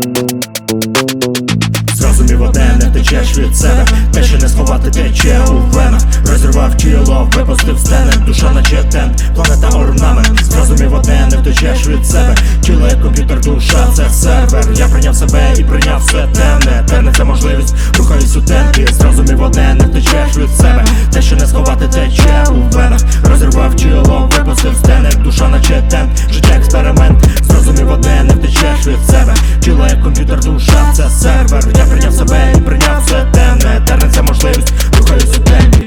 Зрозумів одне, не втечеш від себе. Те, що не сховати, тече у венах. Розірвав тіло, випустив стени. Душа наче тент, планета орнамент. Зрозумів одне, не втечеш від себе. Тіло як комп'ютер, душа це сервер. Я прийняв себе і прийняв все темне. Терне це можливість, рухаюсь у темпі. Зрозумів одне, не втечеш від себе. Те, що не сховати, тече у венах. Розірвав тіло, випустив стени. Душа наче тент, життя експеримент. Зрозумів одне, не втечеш від себе. Тіло як комп'ютер, душа це сервер. Я прийняв себе і прийняв все темне. Терне це можливість, рухаюсь у темпі.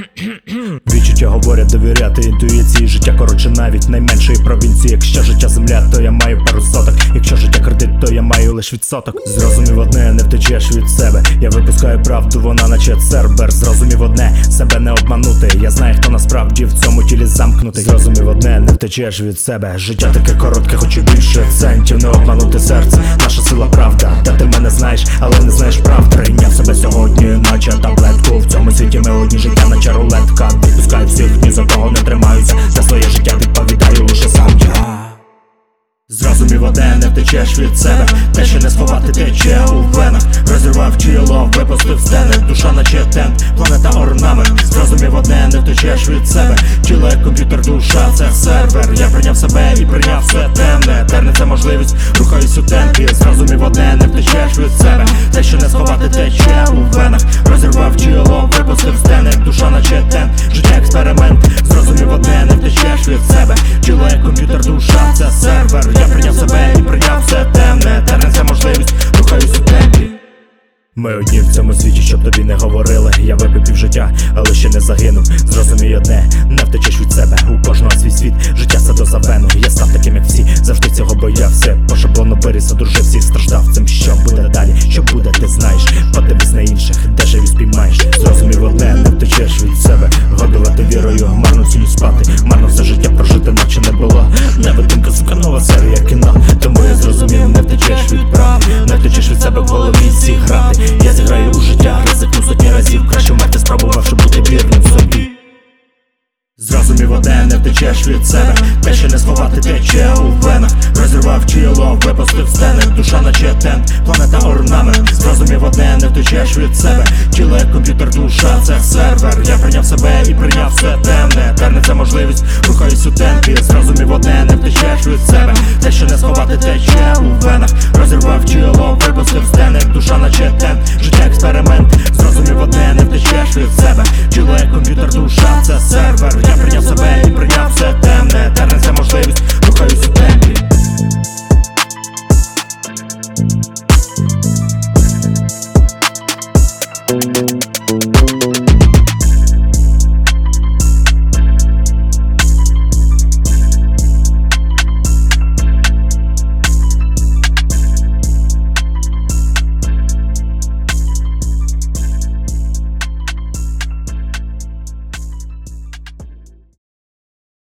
Відчуття говорять довіряти інтуїції. Життя коротше навіть найменшої провінції. Якщо життя земля, то я маю пару соток. Якщо життя кредит, то я маю лиш відсоток. Зрозумів одне, не втечеш від себе. Я випускаю правду, вона наче цербер. Зрозумів одне, себе не обманути. Я знаю, хто насправді в цьому тілі замкнутий. Зрозумів одне, не втечеш від себе. Життя таке коротке, хочу більше акцентів. Не обманути серце, наша сила правда. Та ти мене знаєш, але не знаєш прав. Прийняв себе сьогодні, наче таблетку. В цьому світі ми одні, життя наче рулетка. Відпускаю всіх, ні за кого не тримаюся. За своє життя відповідаю лише сам я. Зрозумів одне, не втечеш від себе. Те, що не сховати, тече у венах. Розірвав тіло, випустив стени. Душа наче тент, планета орнамент. Зрозумів одне, не втечеш від себе. Тіло як комп'ютер, душа це сервер. Я прийняв себе і прийняв все темне. Терне це можливість, рухаюсь у темпі. Зрозумів одне, не втечеш від себе. Те, що не сховати, тече у венах. Розірвав тіло, випустив стени. Душа наче тент, життя експеримент. Зрозумів одне, не втечеш від себе. Тіло як комп'ютер, душа це сервер. Я прийняв себе і прийняв все темне. Терне це можливість, рухаюсь у темпі. Ми одні в цьому світі, щоб тобі не говорили. Я випив півжиття, але ще не загинув. Зрозумій одне, не втечеш від себе. У кожного свій світ, життя садо за вену. Я став таким, як всі, завжди цього боявся. По шаблону виріс, одружив всіх, страждав цим. Що буде далі, що буде, ти знаєш. Подивись на інших, де живі спіймаєш. Зрозумів одне, не втечеш від себе. Годувати вірою, марно цілю спати. Марно все життя прожити, наче не було. Невидимка, сука, нова серія кіно. Тому я зрозумів, не втечеш від правди. Не втечеш від себе в голові зіграти. Я зіграю у життя, ризикну сотні разів. Краще вмерти, спробувавши бути вірним собі. Зрозумів одне, не втечеш від себе. Те, що не сховати, тече у венах. Розірвав тіло, випустив стени. Душа наче тент, планета орнамент. Зрозумів одне, не втечеш від себе. Тіло як комп'ютер, душа це сервер. Я прийняв себе і прийняв все темне. Терне це можливість, рухаюсь у темпі. Зрозумів одне, не втечеш від себе. Те, що не сховати, тече у венах. Розірвав тіло, випустив стени. Душа наче тент, життя експеримент. Зрозумів одне, не втечеш від себе. Тіло як комп'ютер, душа це сервер. Я прийняв себе і прийняв все